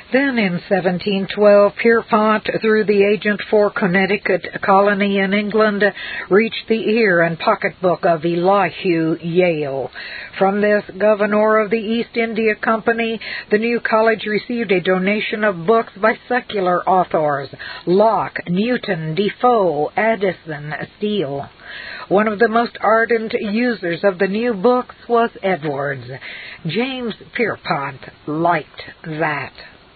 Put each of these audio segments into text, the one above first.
Then in 1712, Pierpont, through the agent for Connecticut colony in England, reached the ear and pocketbook of Elihu Yale. From this governor of the East India Company, the new college received a donation of books by secular authors: Locke, Newton, Defoe, Addison, Steele. One of the most ardent users of the new books was Edwards. James Pierpont liked that.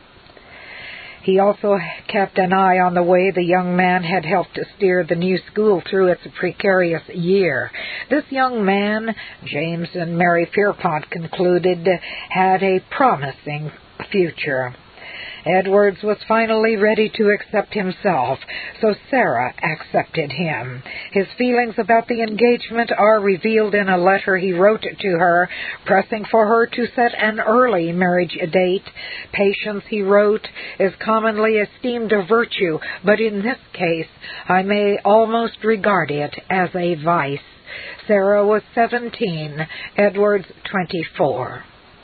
He also kept an eye on the way the young man had helped to steer the new school through its precarious year. This young man, James and Mary Pierpont concluded, had a promising future. Edwards was finally ready to accept himself, so Sarah accepted him. His feelings about the engagement are revealed in a letter he wrote to her, pressing for her to set an early marriage date. Patience, he wrote, is commonly esteemed a virtue, but in this case I may almost regard it as a vice. Sarah was 17, Edwards 24.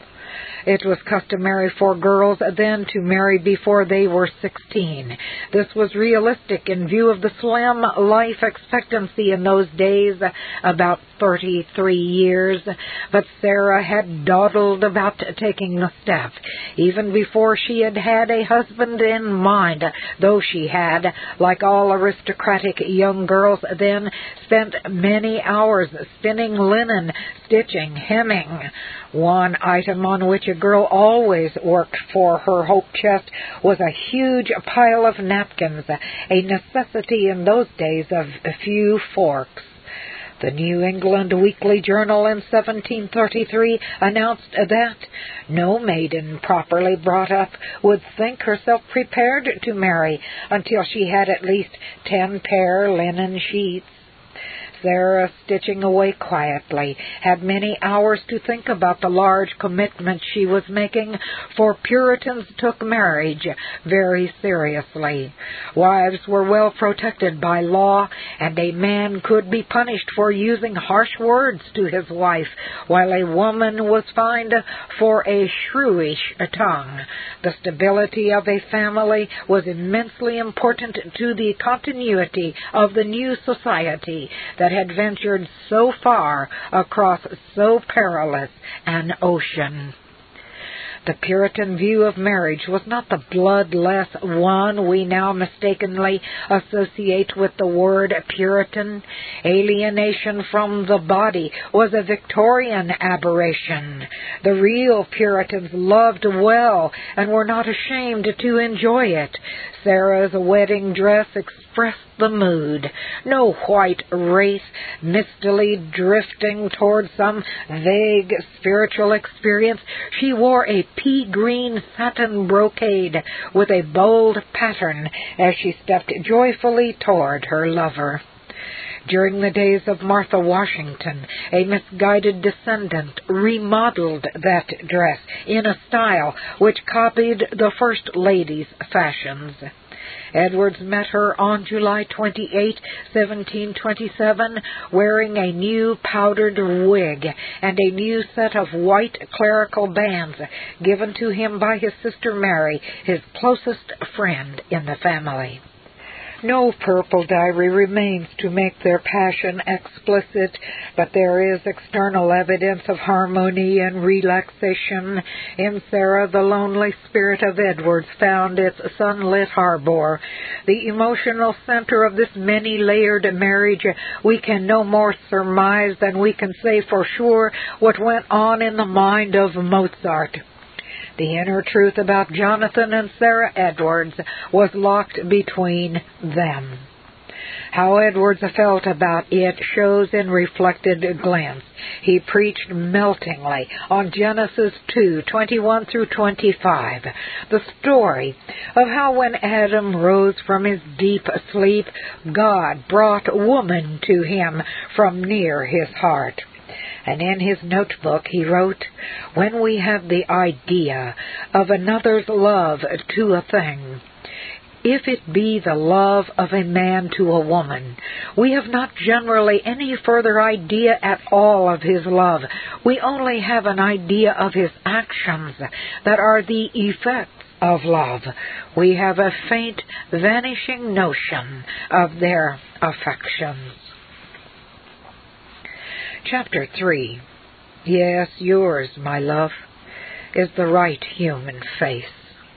It was customary for girls then to marry before they were 16. This was realistic in view of the slim life expectancy in those days, about 33 years. But Sarah had dawdled about taking the step, even before she had had a husband in mind, though she had, like all aristocratic young girls then, spent many hours spinning linen, stitching, hemming. One item on which a girl always worked for her hope chest was a huge pile of napkins, a necessity in those days of few forks. The New England Weekly Journal in 1733 announced that no maiden properly brought up would think herself prepared to marry until she had at least 10 pair linen sheets. Sarah, stitching away quietly, had many hours to think about the large commitment she was making, for Puritans took marriage very seriously. Wives were well protected by law, and a man could be punished for using harsh words to his wife, while a woman was fined for a shrewish tongue. The stability of a family was immensely important to the continuity of the new society that had ventured so far across so perilous an ocean. The Puritan view of marriage was not the bloodless one we now mistakenly associate with the word Puritan. Alienation from the body was a Victorian aberration. The real Puritans loved well and were not ashamed to enjoy it. Sarah's wedding dress expressed the mood. No white wraith mistily drifting toward some vague spiritual experience. She wore a pea-green satin brocade with a bold pattern as she stepped joyfully toward her lover. During the days of Martha Washington, a misguided descendant remodeled that dress in a style which copied the First Lady's fashions. Edwards met her on July 28, 1727, wearing a new powdered wig and a new set of white clerical bands given to him by his sister Mary, his closest friend in the family. No purple diary remains to make their passion explicit, but there is external evidence of harmony and relaxation. In Sarah, the lonely spirit of Edwards found its sunlit harbor. The emotional center of this many-layered marriage, we can no more surmise than we can say for sure what went on in the mind of Mozart. The inner truth about Jonathan and Sarah Edwards was locked between them. How Edwards felt about it shows in reflected glance. He preached meltingly on Genesis 2:21 through 25, the story of how when Adam rose from his deep sleep, God brought woman to him from near his heart. And in his notebook he wrote, "When we have the idea of another's love to a thing, if it be the love of a man to a woman, we have not generally any further idea at all of his love. We only have an idea of his actions that are the effects of love. We have a faint, vanishing notion of their affections. Chapter 3. Yes, yours, my love, is the right human face.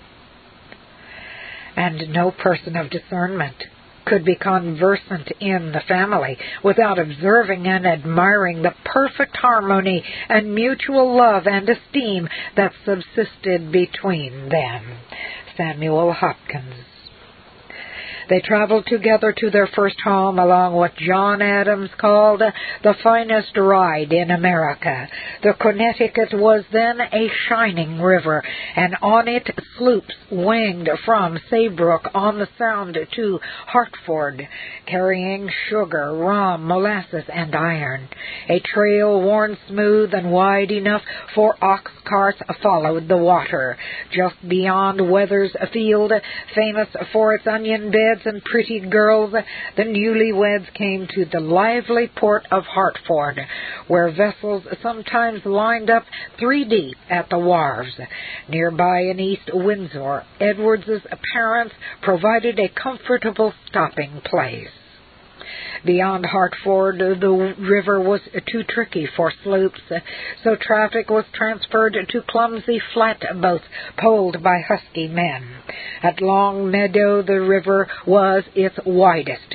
And no person of discernment could be conversant in the family without observing and admiring the perfect harmony and mutual love and esteem that subsisted between them. Samuel Hopkins. They traveled together to their first home along what John Adams called the finest ride in America. The Connecticut was then a shining river, and on it sloops winged from Saybrook on the Sound to Hartford, carrying sugar, rum, molasses, and iron. A trail worn smooth and wide enough for ox carts followed the water. Just beyond Weathers Field, famous for its onion beds and pretty girls, the newlyweds came to the lively port of Hartford, where vessels sometimes lined up 3 deep at the wharves. Nearby in East Windsor, Edwards's parents provided a comfortable stopping place. Beyond Hartford, the river was too tricky for sloops, so traffic was transferred to clumsy flatboats poled by husky men. At Long Meadow, the river was its widest,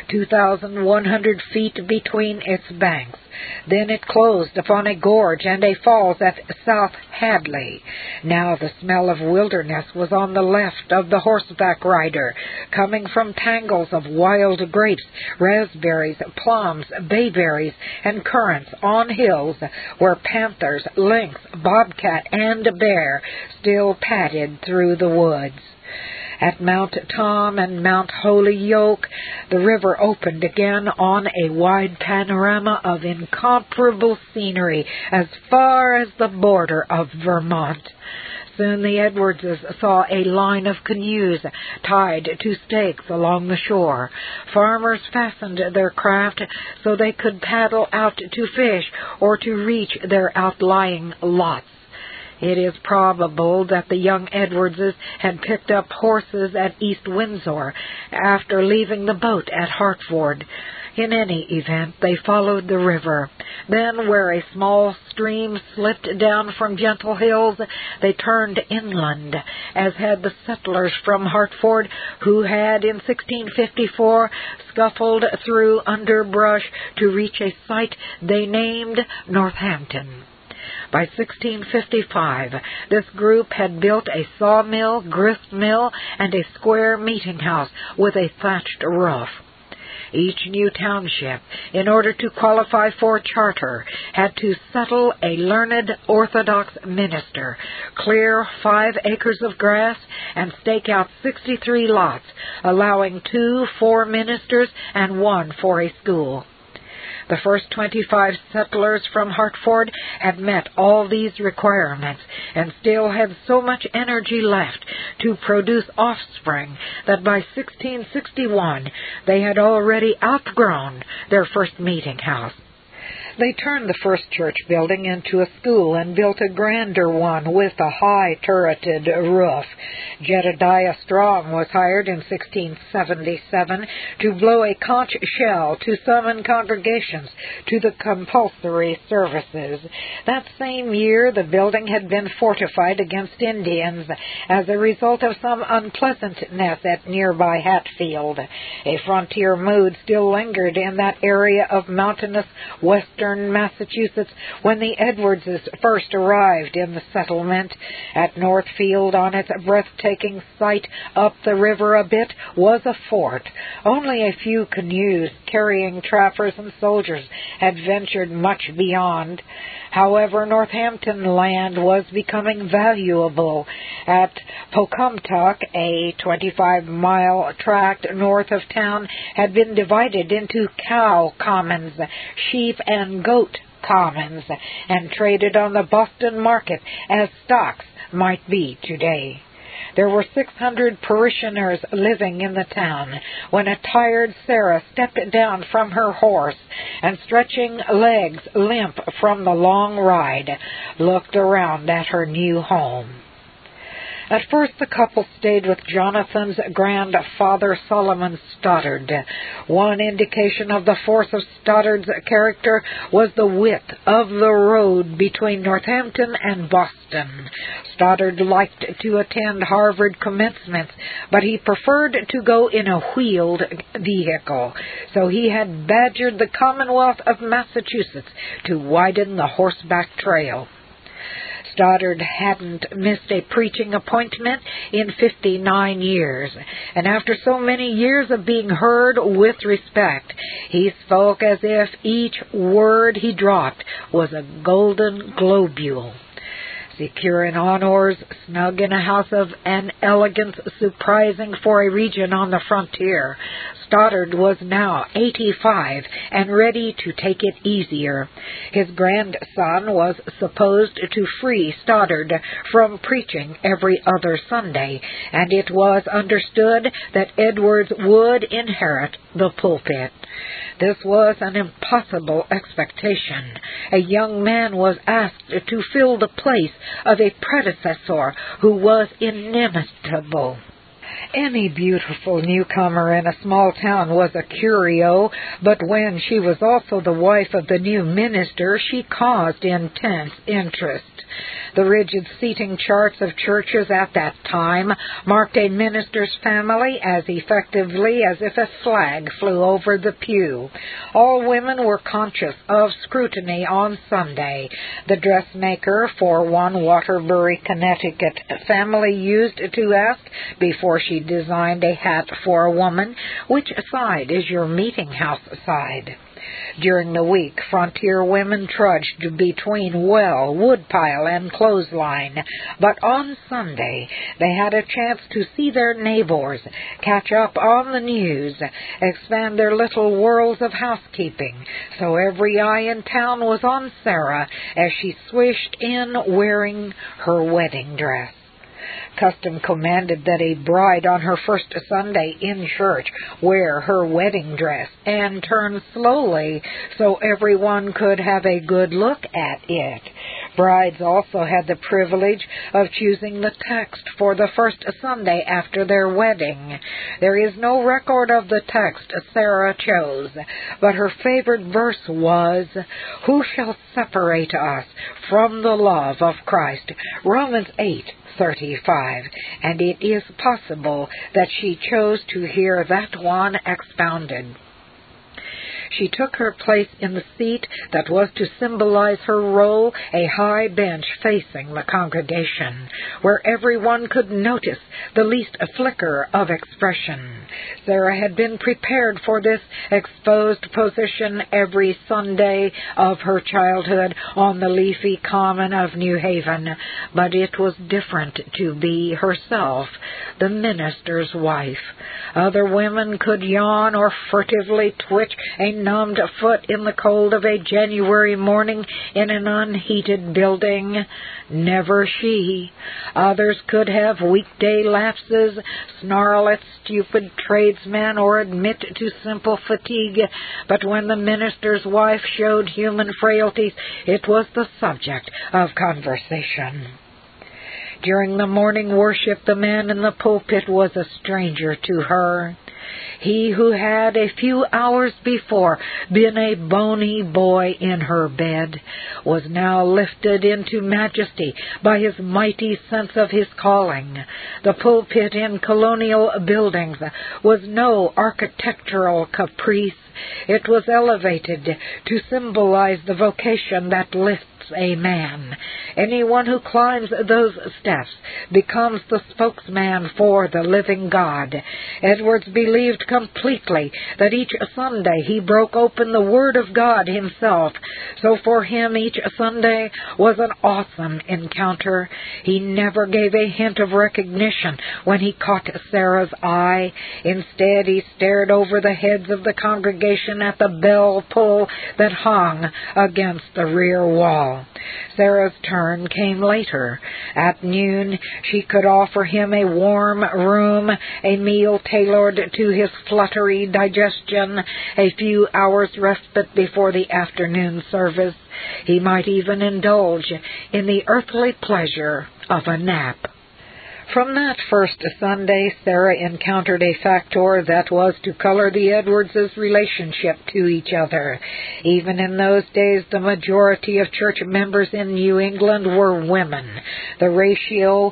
2,100 feet between its banks. Then it closed upon a gorge and a falls at South Hadley. Now the smell of wilderness was on the left of the horseback rider, coming from tangles of wild grapes, raspberries, plums, bayberries, and currants on hills where panthers, lynx, bobcat, and bear still padded through the woods. At Mount Tom and Mount Holyoke, the river opened again on a wide panorama of incomparable scenery as far as the border of Vermont. Soon the Edwardses saw a line of canoes tied to stakes along the shore. Farmers fastened their craft so they could paddle out to fish or to reach their outlying lots. It is probable that the young Edwardses had picked up horses at East Windsor after leaving the boat at Hartford. In any event, they followed the river. Then, where a small stream slipped down from gentle hills, they turned inland, as had the settlers from Hartford who had in 1654 scuffled through underbrush to reach a site they named Northampton. By 1655, this group had built a sawmill, grist mill, and a square meeting house with a thatched roof. Each new township, in order to qualify for charter, had to settle a learned Orthodox minister, clear 5 acres of grass, and stake out 63 lots, allowing 2 for ministers and 1 for a school. The first 25 settlers from Hartford had met all these requirements and still had so much energy left to produce offspring that by 1661 they had already outgrown their first meeting house. They turned the first church building into a school and built a grander one with a high turreted roof. Jedediah Strong was hired in 1677 to blow a conch shell to summon congregations to the compulsory services. That same year, the building had been fortified against Indians as a result of some unpleasantness at nearby Hatfield. A frontier mood still lingered in that area of mountainous western Massachusetts when the Edwardses first arrived in the settlement. At Northfield, on its breathtaking site up the river a bit, was a fort. Only a few canoes carrying trappers and soldiers had ventured much beyond. However, Northampton land was becoming valuable. At Pocumtuck, a 25-mile tract north of town had been divided into cow commons, sheep and goat commons, and traded on the Boston market as stocks might be today. There were 600 parishioners living in the town when a tired Sarah stepped down from her horse and, stretching legs limp from the long ride, looked around at her new home. At first the couple stayed with Jonathan's grandfather, Solomon Stoddard. One indication of the force of Stoddard's character was the width of the road between Northampton and Boston. Stoddard liked to attend Harvard commencements, but he preferred to go in a wheeled vehicle, so he had badgered the Commonwealth of Massachusetts to widen the horseback trail. Stoddard hadn't missed a preaching appointment in 59 years, and after so many years of being heard with respect, he spoke as if each word he dropped was a golden globule. Secure in honors, snug in a house of an elegance surprising for a region on the frontier, Stoddard was now 85 and ready to take it easier. His grandson was supposed to free Stoddard from preaching every other Sunday, and it was understood that Edwards would inherit the pulpit. This was an impossible expectation. A young man was asked to fill the place of a predecessor who was inimitable. Any beautiful newcomer in a small town was a curio, but when she was also the wife of the new minister, she caused intense interest. The rigid seating charts of churches at that time marked a minister's family as effectively as if a flag flew over the pew. All women were conscious of scrutiny on Sunday. The dressmaker for one Waterbury, Connecticut family used to ask, before she designed a hat for a woman, "Which side is your meeting house side?" During the week, frontier women trudged between well, woodpile, and clothesline, but on Sunday they had a chance to see their neighbors, catch up on the news, expand their little worlds of housekeeping, so every eye in town was on Sarah as she swished in wearing her wedding dress. Custom commanded that a bride on her first Sunday in church wear her wedding dress and turn slowly so everyone could have a good look at it. Brides also had the privilege of choosing the text for the first Sunday after their wedding. There is no record of the text Sarah chose, but her favorite verse was, "Who shall separate us from the love of Christ?" Romans 8:35, and it is possible that she chose to hear that one expounded. She took her place in the seat that was to symbolize her role, a high bench facing the congregation, where everyone could notice the least flicker of expression. Sarah had been prepared for this exposed position every Sunday of her childhood on the leafy common of New Haven, but it was different to be herself, the minister's wife. Other women could yawn or furtively twitch a numbed foot in the cold of a January morning in an unheated building. Never she. Others could have weekday lapses, snarl at stupid tradesmen, or admit to simple fatigue, but when the minister's wife showed human frailties, it was the subject of conversation. During the morning worship, the man in the pulpit was a stranger to her. He who had a few hours before been a bony boy in her bed was now lifted into majesty by his mighty sense of his calling. The pulpit in colonial buildings was no architectural caprice. It was elevated to symbolize the vocation that lifts a man. Anyone who climbs those steps becomes the spokesman for the living God. Edwards believed completely that each Sunday he broke open the Word of God himself. So for him each Sunday was an awesome encounter. He never gave a hint of recognition when he caught Sarah's eye. Instead, he stared over the heads of the congregation at the bell pull that hung against the rear wall. Sarah's turn came later. At noon, she could offer him a warm room, a meal tailored to his fluttery digestion, a few hours' respite before the afternoon service. He might even indulge in the earthly pleasure of a nap. From that first Sunday, Sarah encountered a factor that was to color the Edwards' relationship to each other. Even in those days, the majority of church members in New England were women. The ratio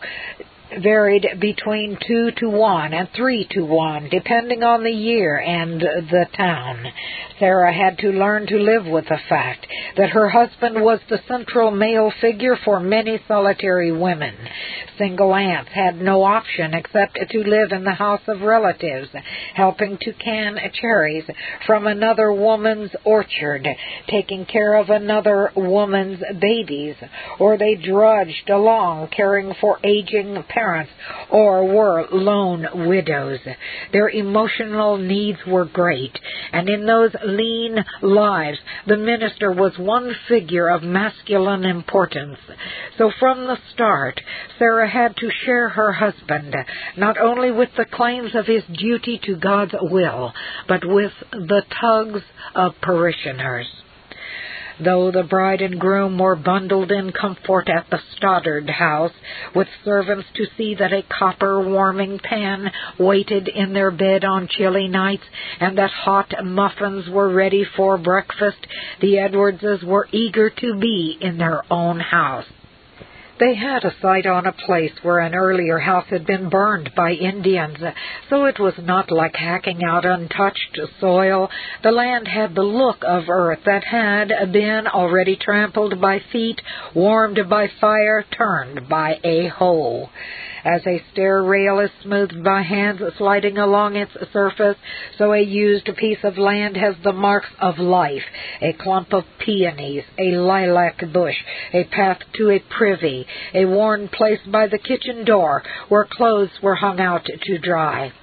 varied between 2-to-1 and 3-to-1, depending on the year and the town. Sarah had to learn to live with the fact that her husband was the central male figure for many solitary women. Single aunts had no option except to live in the house of relatives, helping to can cherries from another woman's orchard, taking care of another woman's babies, or they drudged along caring for aging parents, or were lone widows. Their emotional needs were great, and in those lean lives, the minister was one figure of masculine importance. So from the start, Sarah had to share her husband, not only with the claims of his duty to God's will, but with the tugs of parishioners. Though the bride and groom were bundled in comfort at the Stoddard house, with servants to see that a copper warming pan waited in their bed on chilly nights, and that hot muffins were ready for breakfast, the Edwardses were eager to be in their own house. They had a site on a place where an earlier house had been burned by Indians, so it was not like hacking out untouched soil. The land had the look of earth that had been already trampled by feet, warmed by fire, turned by a hoe. As a stair rail is smoothed by hands sliding along its surface, so a used piece of land has the marks of life, a clump of peonies, a lilac bush, a path to a privy, a worn place by the kitchen door where clothes were hung out to dry.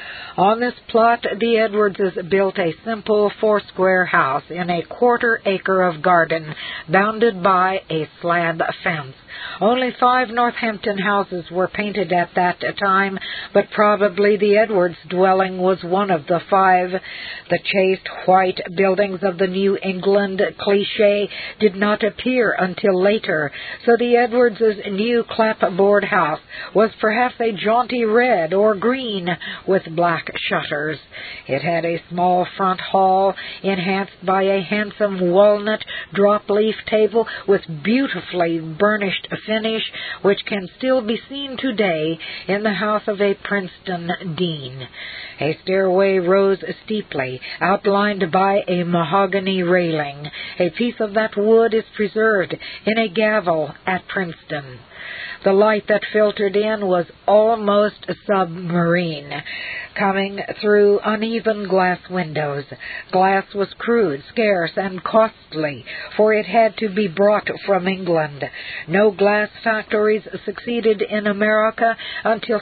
On this plot, the Edwardses built a simple 4-square house in a 1/4 acre of garden, bounded by a slab fence. Only 5 Northampton houses were painted at that time, but probably the Edwards dwelling was one of the 5. The chaste white buildings of the New England cliché did not appear until later, so the Edwards' new clapboard house was perhaps a jaunty red or green with black shutters. It had a small front hall enhanced by a handsome walnut drop-leaf table with beautifully burnished finish, which can still be seen today in the house of a Princeton dean. A stairway rose steeply, outlined by a mahogany railing. A piece of that wood is preserved in a gavel at Princeton. The light that filtered in was almost submarine, coming through uneven glass windows. Glass was crude, scarce, and costly, for it had to be brought from England. No glass factories succeeded in America until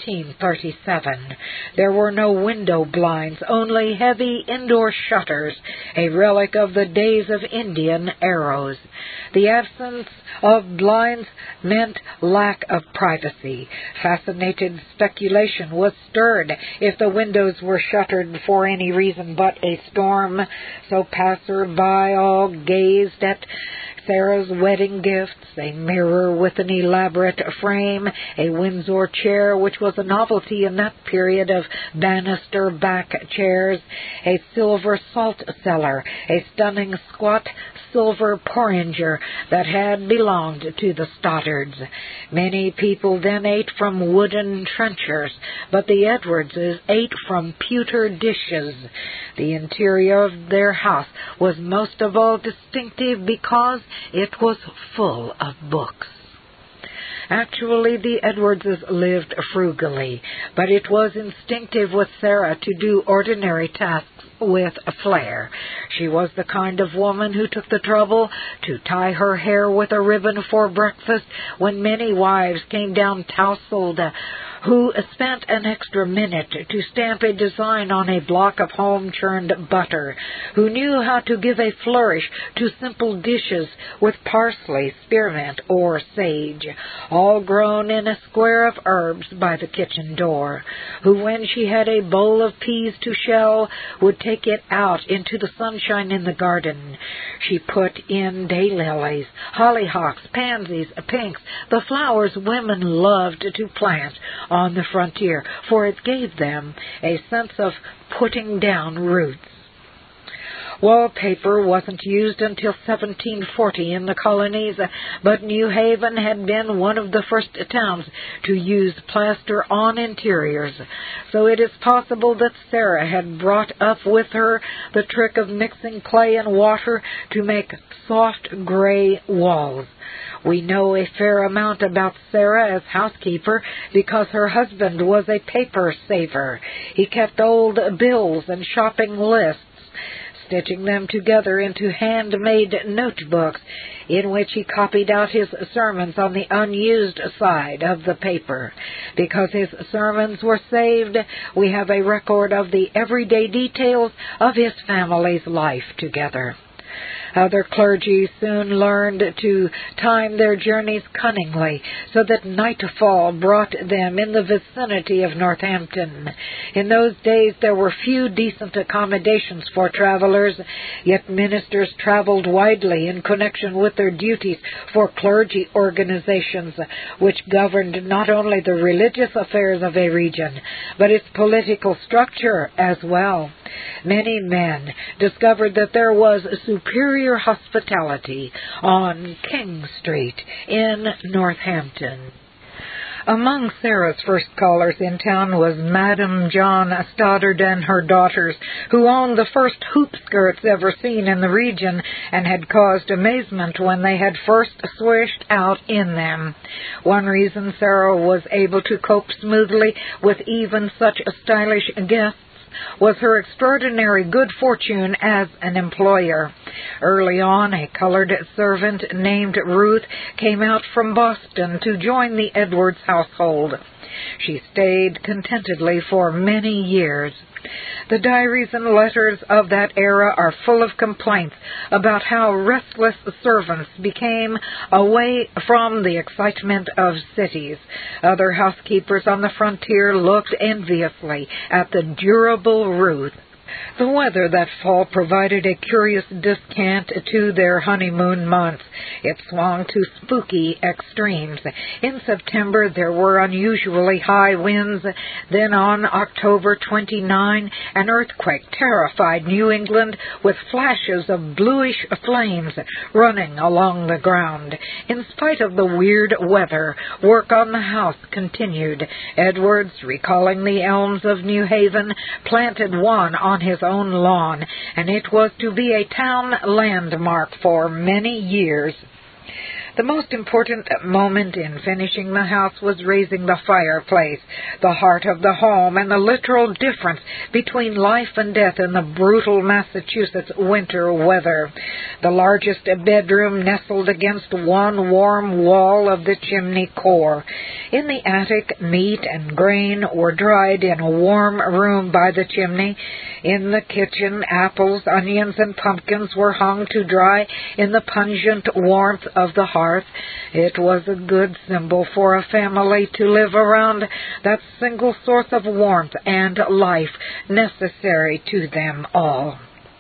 1737. There were no window blinds, only heavy indoor shutters, a relic of the days of Indian arrows. The absence of blinds meant lack of privacy. Fascinated speculation was stirred if the windows were shuttered for any reason but a storm, so passers-by all gazed at Sarah's wedding gifts, a mirror with an elaborate frame, a Windsor chair, which was a novelty in that period of banister-back chairs, a silver salt cellar, a stunning squat silver porringer that had belonged to the Stoddards. Many people then ate from wooden trenchers, but the Edwardses ate from pewter dishes. The interior of their house was most of all distinctive because it was full of books. Actually, the Edwardses lived frugally, but it was instinctive with Sarah to do ordinary tasks with flair. She was the kind of woman who took the trouble to tie her hair with a ribbon for breakfast when many wives came down tousled, who spent an extra minute to stamp a design on a block of home-churned butter, who knew how to give a flourish to simple dishes with parsley, spearmint, or sage, all grown in a square of herbs by the kitchen door, who, when she had a bowl of peas to shell, would take it out into the sunshine in the garden. She put in daylilies, hollyhocks, pansies, pinks, the flowers women loved to plant on the frontier, for it gave them a sense of putting down roots. Wallpaper wasn't used until 1740 in the colonies, but New Haven had been one of the first towns to use plaster on interiors, so it is possible that Sarah had brought up with her the trick of mixing clay and water to make soft gray walls. We know a fair amount about Sarah as housekeeper because her husband was a paper saver. He kept old bills and shopping lists, stitching them together into handmade notebooks in which he copied out his sermons on the unused side of the paper. Because his sermons were saved, we have a record of the everyday details of his family's life together. Other clergy soon learned to time their journeys cunningly so that nightfall brought them in the vicinity of Northampton. In those days there were few decent accommodations for travelers, yet ministers traveled widely in connection with their duties for clergy organizations, which governed not only the religious affairs of a region, but its political structure as well. Many men discovered that there was superior hospitality on King Street in Northampton. Among Sarah's first callers in town was Madame John Stoddard and her daughters, who owned the first hoop skirts ever seen in the region and had caused amazement when they had first swished out in them. One reason Sarah was able to cope smoothly with even such stylish guests was her extraordinary good fortune as an employer. Early on, a colored servant named Ruth came out from Boston to join the Edwards household. She stayed contentedly for many years. The diaries and letters of that era are full of complaints about how restless servants became away from the excitement of cities. Other housekeepers on the frontier looked enviously at the durable Ruth. The weather that fall provided a curious descant to their honeymoon months. It swung to spooky extremes. In September there were unusually high winds. Then on October 29, an earthquake terrified New England with flashes of bluish flames running along the ground. In spite of the weird weather, work on the house continued. Edwards, recalling the elms of New Haven, planted one on his own lawn, and it was to be a town landmark for many years. The most important moment in finishing the house was raising the fireplace, the heart of the home, and the literal difference between life and death in the brutal Massachusetts winter weather. The largest bedroom nestled against one warm wall of the chimney core. In the attic, meat and grain were dried in a warm room by the chimney. In the kitchen, apples, onions, and pumpkins were hung to dry in the pungent warmth of the hearth. It was a good symbol for a family to live around that single source of warmth and life necessary to them all.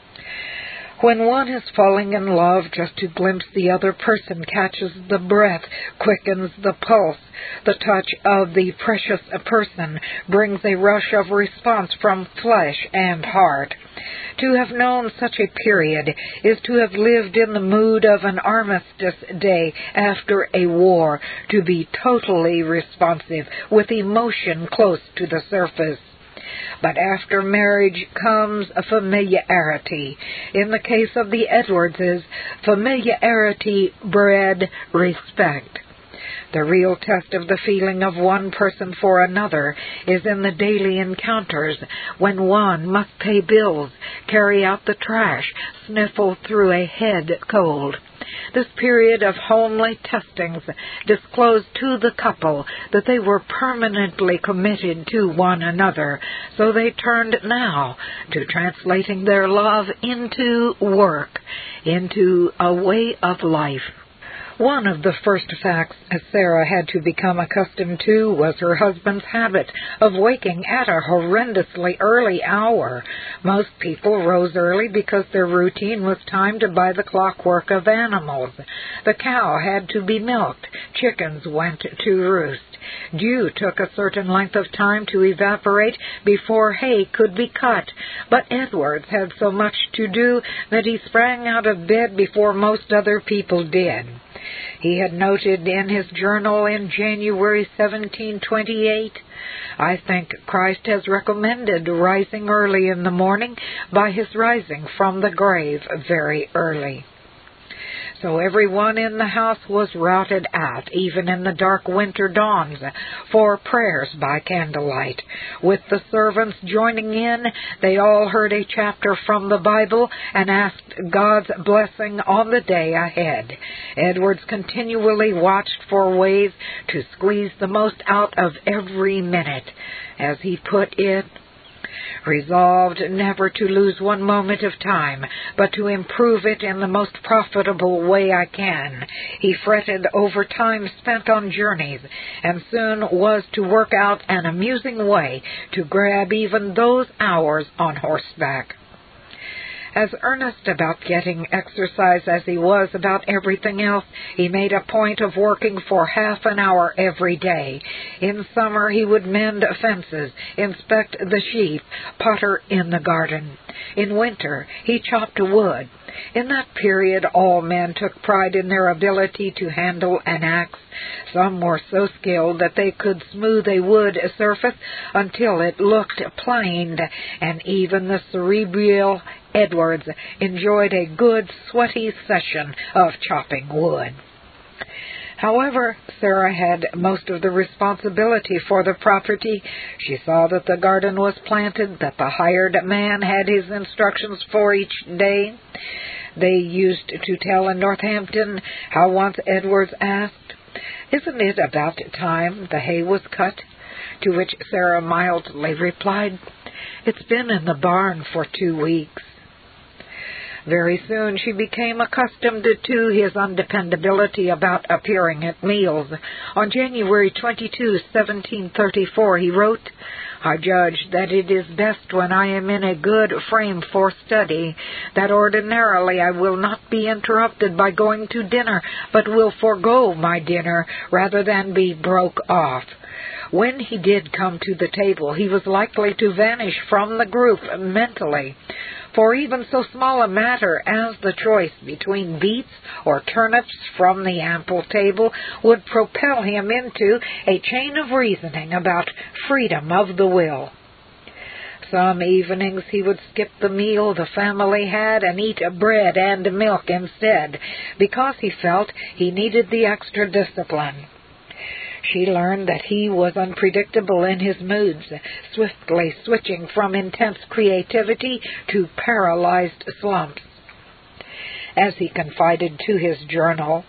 When one is falling in love, just to glimpse the other person catches the breath, quickens the pulse. The touch of the precious person brings a rush of response from flesh and heart. To have known such a period is to have lived in the mood of an armistice day after a war, to be totally responsive, with emotion close to the surface. But after marriage comes a familiarity. In the case of the Edwardses, familiarity bred respect. The real test of the feeling of one person for another is in the daily encounters when one must pay bills, carry out the trash, sniffle through a head cold. This period of homely testings disclosed to the couple that they were permanently committed to one another, so they turned now to translating their love into work, into a way of life. One of the first facts Sarah had to become accustomed to was her husband's habit of waking at a horrendously early hour. Most people rose early because their routine was timed by the clockwork of animals. The cow had to be milked. Chickens went to roost. Dew took a certain length of time to evaporate before hay could be cut. But Edwards had so much to do that he sprang out of bed before most other people did. He had noted in his journal in January 1728, "I think Christ has recommended rising early in the morning by his rising from the grave very early." So everyone in the house was routed out, even in the dark winter dawns, for prayers by candlelight. With the servants joining in, they all heard a chapter from the Bible and asked God's blessing on the day ahead. Edwards continually watched for ways to squeeze the most out of every minute. As he put it, resolved never to lose one moment of time, but to improve it in the most profitable way I can. He fretted over time spent on journeys, and soon was to work out an amusing way to grab even those hours on horseback. As earnest about getting exercise as he was about everything else, he made a point of working for half an hour every day. In summer he would mend fences, inspect the sheep, potter in the garden. In winter he chopped wood. In that period all men took pride in their ability to handle an axe. Some were so skilled that they could smooth a wood surface until it looked planed, and even the cerebral Edwards enjoyed a good, sweaty session of chopping wood. However, Sarah had most of the responsibility for the property. She saw that the garden was planted, that the hired man had his instructions for each day. They used to tell in Northampton how once Edwards asked, "Isn't it about time the hay was cut?" To which Sarah mildly replied, "It's been in the barn for 2 weeks." Very soon she became accustomed to his undependability about appearing at meals. On January 22, 1734, he wrote, "I judge that it is best when I am in a good frame for study, that ordinarily I will not be interrupted by going to dinner, but will forego my dinner rather than be broke off." When he did come to the table, he was likely to vanish from the group mentally. For even so small a matter as the choice between beets or turnips from the ample table would propel him into a chain of reasoning about freedom of the will. Some evenings he would skip the meal the family had and eat bread and milk instead, because he felt he needed the extra discipline. She learned that he was unpredictable in his moods, swiftly switching from intense creativity to paralyzed slumps. As he confided to his journal,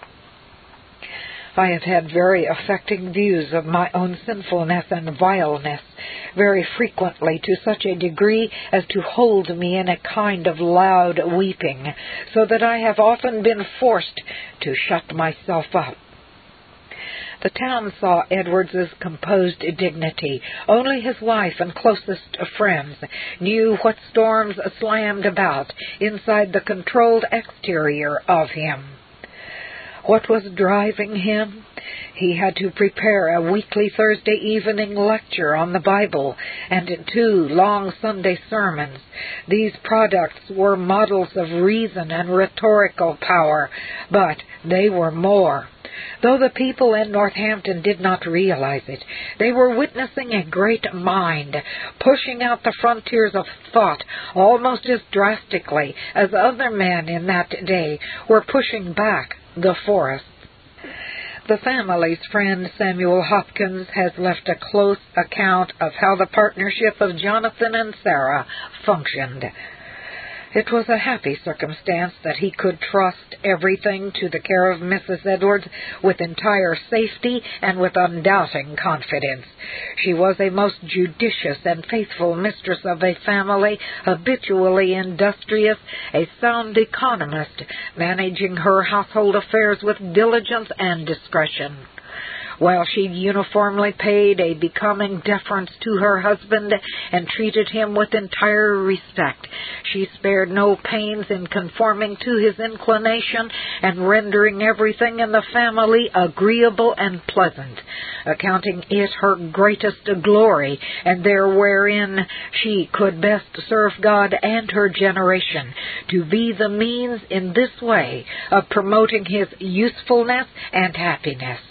"I have had very affecting views of my own sinfulness and vileness, very frequently to such a degree as to hold me in a kind of loud weeping, so that I have often been forced to shut myself up." The town saw Edwards's composed dignity. Only his wife and closest friends knew what storms slammed about inside the controlled exterior of him. What was driving him? He had to prepare a weekly Thursday evening lecture on the Bible and 2 long Sunday sermons. These products were models of reason and rhetorical power, but they were more. Though the people in Northampton did not realize it, they were witnessing a great mind, pushing out the frontiers of thought almost as drastically as other men in that day were pushing back the forests. The family's friend Samuel Hopkins has left a close account of how the partnership of Jonathan and Sarah functioned. It was a happy circumstance that he could trust everything to the care of Mrs. Edwards with entire safety and with undoubting confidence. She was a most judicious and faithful mistress of a family, habitually industrious, a sound economist, managing her household affairs with diligence and discretion. While she uniformly paid a becoming deference to her husband and treated him with entire respect, she spared no pains in conforming to his inclination and rendering everything in the family agreeable and pleasant, accounting it her greatest glory, and there wherein she could best serve God and her generation, to be the means in this way of promoting his usefulness and happiness.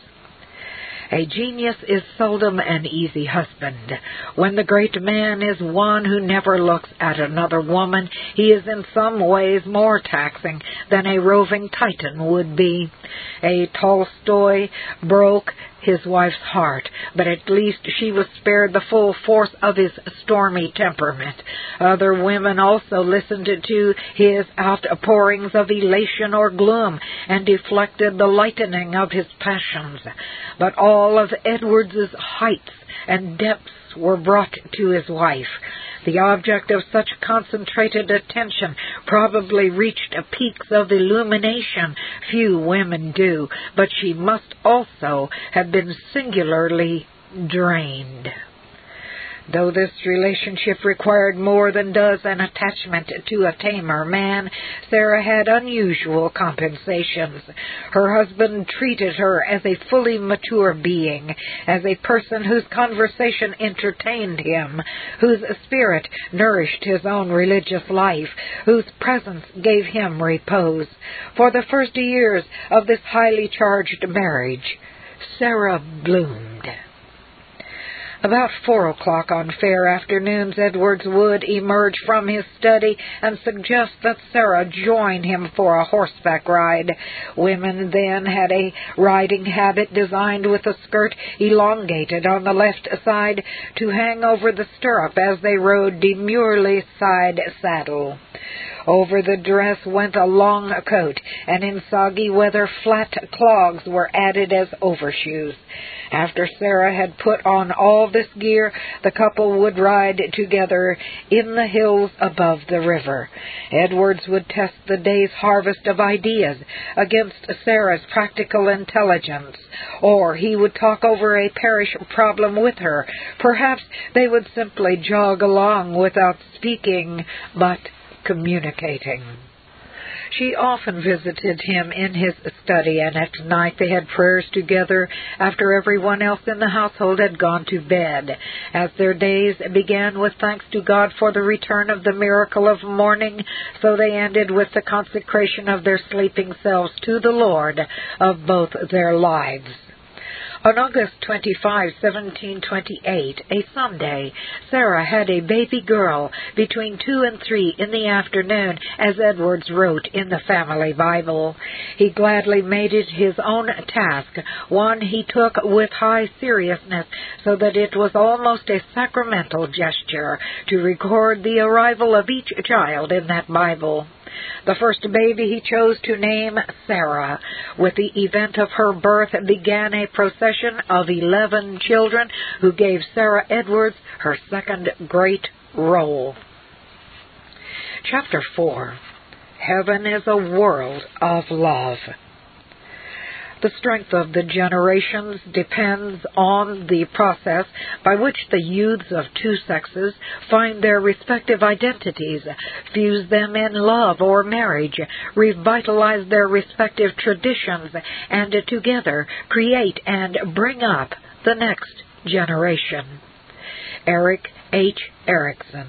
A genius is seldom an easy husband. When the great man is one who never looks at another woman, he is in some ways more taxing than a roving Titan would be. A Tolstoy broke his wife's heart, but at least she was spared the full force of his stormy temperament. Other women also listened to his outpourings of elation or gloom, and deflected the lightening of his passions. But all of Edwards's heights and depths were brought to his wife. The object of such concentrated attention probably reached peaks of illumination few women do, but she must also have been singularly drained. Though this relationship required more than does an attachment to a tamer man, Sarah had unusual compensations. Her husband treated her as a fully mature being, as a person whose conversation entertained him, whose spirit nourished his own religious life, whose presence gave him repose. For the first years of this highly charged marriage, Sarah bloomed. About 4 o'clock on fair afternoons, Edwards would emerge from his study and suggest that Sarah join him for a horseback ride. Women then had a riding habit designed with a skirt elongated on the left side to hang over the stirrup as they rode demurely side saddle. Over the dress went a long coat, and in soggy weather flat clogs were added as overshoes. After Sarah had put on all this gear, the couple would ride together in the hills above the river. Edwards would test the day's harvest of ideas against Sarah's practical intelligence, or he would talk over a parish problem with her. Perhaps they would simply jog along without speaking, but communicating. She often visited him in his study, and at night they had prayers together after everyone else in the household had gone to bed. As their days began with thanks to God for the return of the miracle of morning, so they ended with the consecration of their sleeping selves to the Lord of both their lives. On August 25, 1728, a Sunday, Sarah had a baby girl between 2 and 3 in the afternoon, as Edwards wrote in the family Bible. He gladly made it his own task, one he took with high seriousness, so that it was almost a sacramental gesture to record the arrival of each child in that Bible. The first baby he chose to name Sarah. With the event of her birth began a procession of 11 children who gave Sarah Edwards her second great role. Chapter 4. Heaven is a world of love. The strength of the generations depends on the process by which the youths of two sexes find their respective identities, fuse them in love or marriage, revitalize their respective traditions, and together create and bring up the next generation. Eric H. Erickson.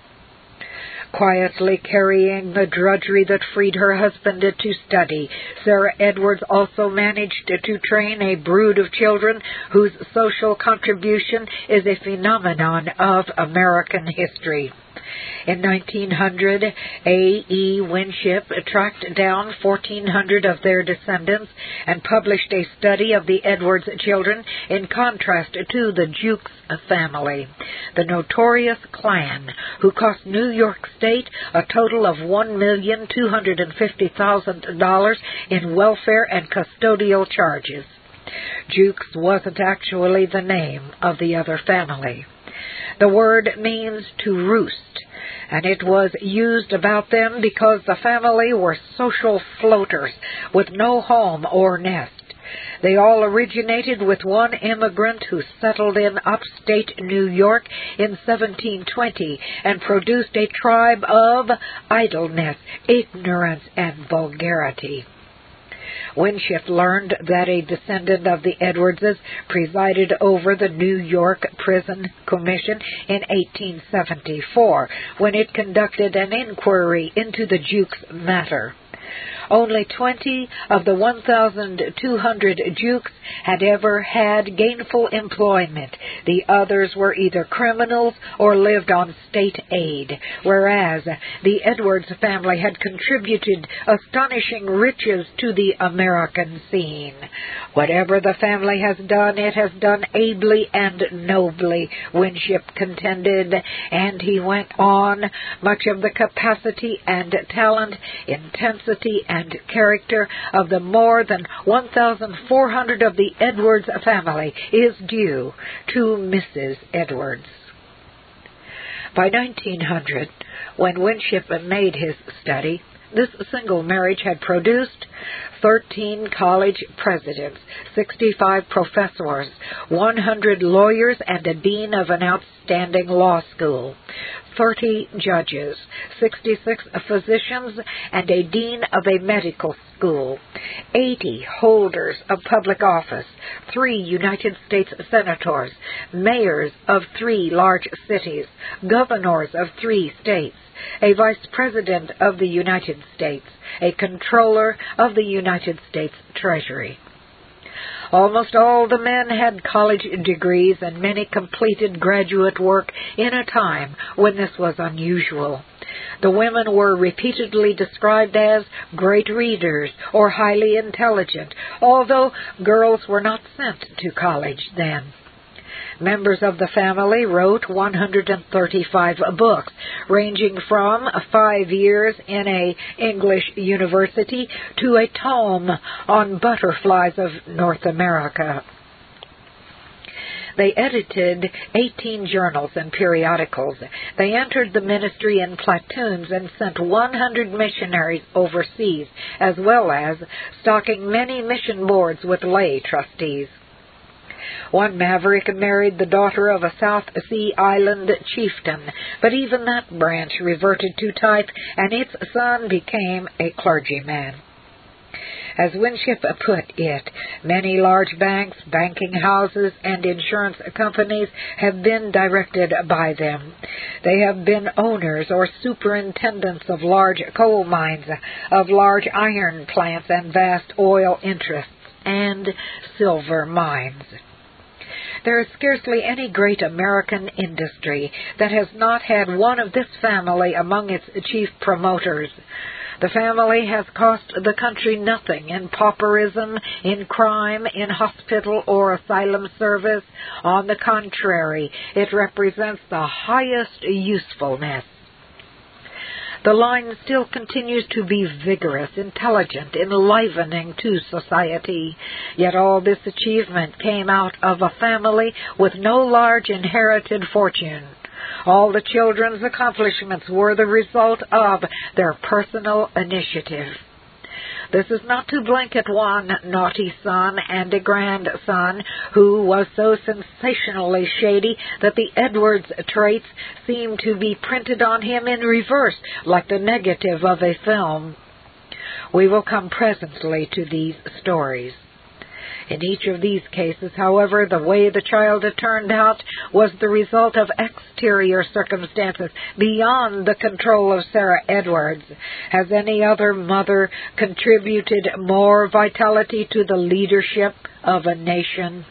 Quietly carrying the drudgery that freed her husband to study, Sarah Edwards also managed to train a brood of children whose social contribution is a phenomenon of American history. In 1900, A.E. Winship tracked down 1,400 of their descendants and published a study of the Edwards children in contrast to the Jukes family, the notorious clan who cost New York state a total of $1,250,000 in welfare and custodial charges. Jukes wasn't actually the name of the other family. The word means to roost, and it was used about them because the family were social floaters with no home or nest. They all originated with one immigrant who settled in upstate New York in 1720 and produced a tribe of idleness, ignorance, and vulgarity. Winship learned that a descendant of the Edwardses presided over the New York Prison Commission in 1874, when it conducted an inquiry into the Jukes matter. Only 20 of the 1,200 Jukes had ever had gainful employment. The others were either criminals or lived on state aid, whereas the Edwards family had contributed astonishing riches to the American scene. Whatever the family has done, it has done ably and nobly, Winship contended, and he went on. Much of the capacity and talent, intensity and character of the more than 1,400 of the Edwards family is due to Mrs. Edwards. By 1900, when Winship made his study, this single marriage had produced 13 college presidents, 65 professors, 100 lawyers, and a dean of an outstanding law school, 30 judges, 66 physicians, and a dean of a medical school, 80 holders of public office, 3 United States senators, mayors of 3 large cities, governors of 3 states, a vice president of the United States, a controller of the United States Treasury. Almost all the men had college degrees, and many completed graduate work in a time when this was unusual. The women were repeatedly described as great readers or highly intelligent, although girls were not sent to college then. Members of the family wrote 135 books, ranging from 5 years in an English university to a tome on butterflies of North America. They edited 18 journals and periodicals. They entered the ministry in platoons and sent 100 missionaries overseas, as well as stocking many mission boards with lay trustees. One maverick married the daughter of a South Sea Island chieftain, but even that branch reverted to type, and its son became a clergyman. As Winship put it, many large banks, banking houses, and insurance companies have been directed by them. They have been owners or superintendents of large coal mines, of large iron plants, and vast oil interests, and silver mines. There is scarcely any great American industry that has not had one of this family among its chief promoters. The family has cost the country nothing in pauperism, in crime, in hospital or asylum service. On the contrary, it represents the highest usefulness. The line still continues to be vigorous, intelligent, enlivening to society. Yet all this achievement came out of a family with no large inherited fortune. All the children's accomplishments were the result of their personal initiative. This is not to blink at one naughty son and a grandson who was so sensationally shady that the Edwards traits seem to be printed on him in reverse, like the negative of a film. We will come presently to these stories. In each of these cases, however, the way the child turned out was the result of exterior circumstances beyond the control of Sarah Edwards. Has any other mother contributed more vitality to the leadership of a nation?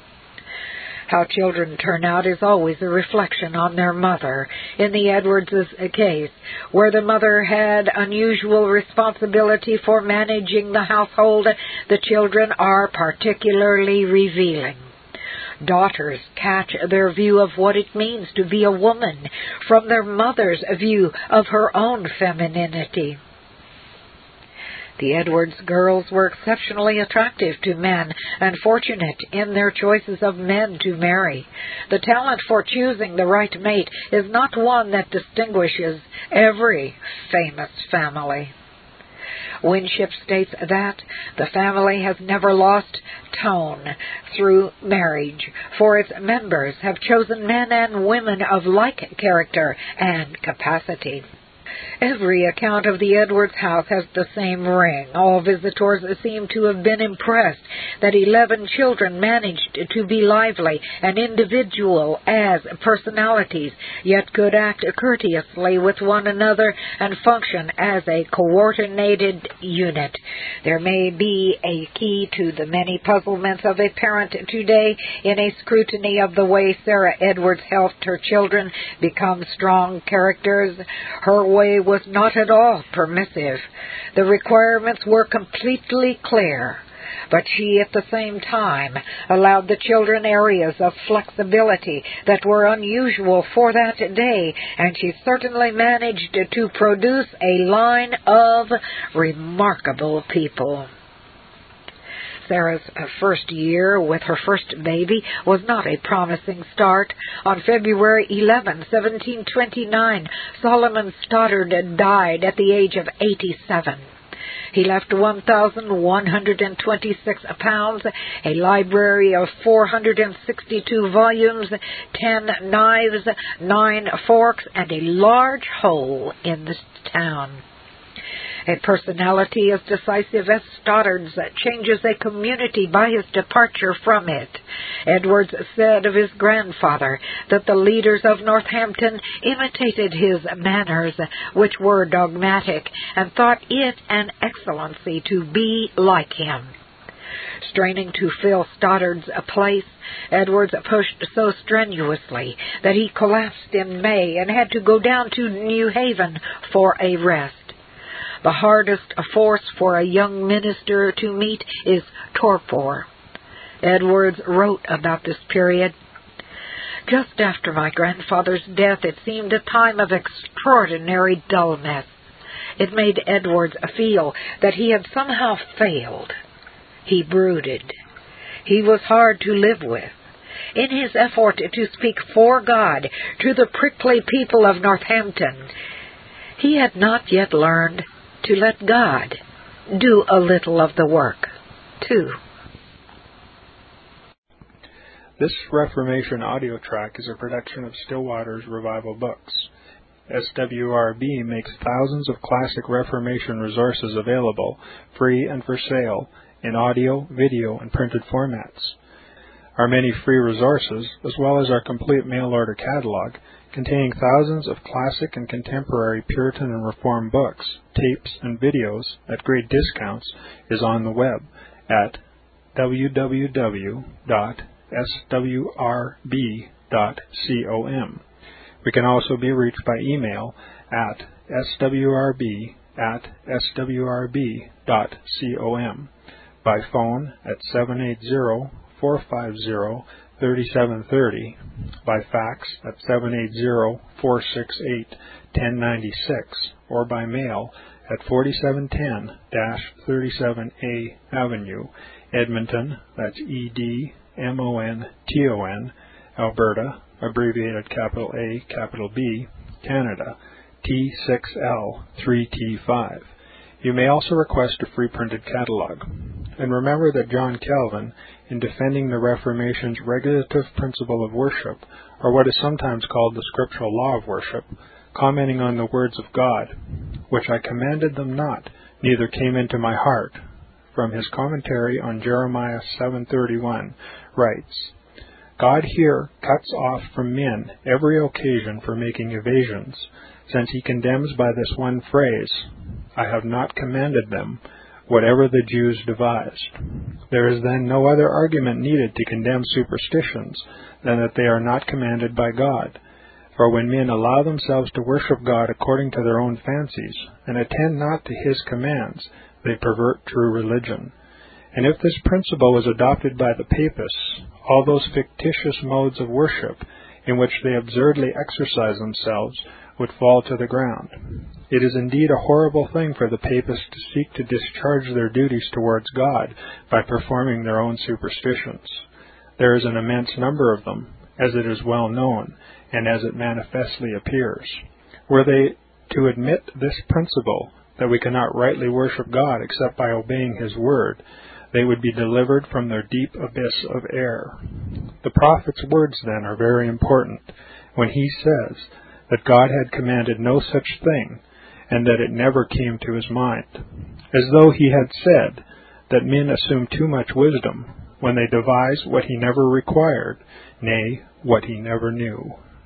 How children turn out is always a reflection on their mother. In the Edwards' case, where the mother had unusual responsibility for managing the household, the children are particularly revealing. Daughters catch their view of what it means to be a woman from their mother's view of her own femininity. The Edwards girls were exceptionally attractive to men and fortunate in their choices of men to marry. The talent for choosing the right mate is not one that distinguishes every famous family. Winship states that the family has never lost tone through marriage, for its members have chosen men and women of like character and capacity. Every account of the Edwards house has the same ring. All visitors seem to have been impressed that 11 children managed to be lively and individual as personalities, yet could act courteously with one another and function as a coordinated unit. There may be a key to the many puzzlements of a parent today in a scrutiny of the way Sarah Edwards helped her children become strong characters. Her way was not at all permissive. The requirements were completely clear, but she at the same time allowed the children areas of flexibility that were unusual for that day, and she certainly managed to produce a line of remarkable people. Sarah's first year with her first baby was not a promising start. On February 11, 1729, Solomon Stoddard died at the age of 87. He left 1,126 pounds, a library of 462 volumes, 10 knives, 9 forks, and a large hole in the town. A personality as decisive as Stoddard's changes a community by his departure from it. Edwards said of his grandfather that the leaders of Northampton imitated his manners, which were dogmatic, and thought it an excellency to be like him. Straining to fill Stoddard's place, Edwards pushed so strenuously that he collapsed in May and had to go down to New Haven for a rest. The hardest force for a young minister to meet is torpor. Edwards wrote about this period. Just after my grandfather's death, it seemed a time of extraordinary dullness. It made Edwards feel that he had somehow failed. He brooded. He was hard to live with. In his effort to speak for God to the prickly people of Northampton, he had not yet learned to let God do a little of the work, too. This Reformation audio track is a production of Stillwater's Revival Books. SWRB makes thousands of classic Reformation resources available, free and for sale, in audio, video, and printed formats. Our many free resources, as well as our complete mail-order catalog, containing thousands of classic and contemporary Puritan and Reformed books, tapes, and videos at great discounts, is on the web at www.swrb.com. We can also be reached by email at swrb@swrb.com, by phone at 780-450-3730, by fax at 780-468-1096, or by mail at 4710-37A Avenue, Edmonton, that's Edmonton, Alberta, abbreviated capital A, capital B, Canada, T6L3T5. You may also request a free printed catalog. And remember that John Calvin, in defending the Reformation's regulative principle of worship, or what is sometimes called the scriptural law of worship, commenting on the words of God, which I commanded them not, neither came into my heart, from his commentary on Jeremiah 7:31, writes, God here cuts off from men every occasion for making evasions, since he condemns by this one phrase, I have not commanded them, whatever the Jews devised. There is then no other argument needed to condemn superstitions than that they are not commanded by God. For when men allow themselves to worship God according to their own fancies, and attend not to his commands, they pervert true religion. And if this principle was adopted by the Papists, all those fictitious modes of worship in which they absurdly exercise themselves would fall to the ground. It is indeed a horrible thing for the Papists to seek to discharge their duties towards God by performing their own superstitions. There is an immense number of them, as it is well known, and as it manifestly appears. Were they to admit this principle, that we cannot rightly worship God except by obeying His word, they would be delivered from their deep abyss of error. The prophet's words, then, are very important, when he says that God had commanded no such thing, and that it never came to his mind, as though he had said that men assume too much wisdom when they devise what he never required, nay, what he never knew.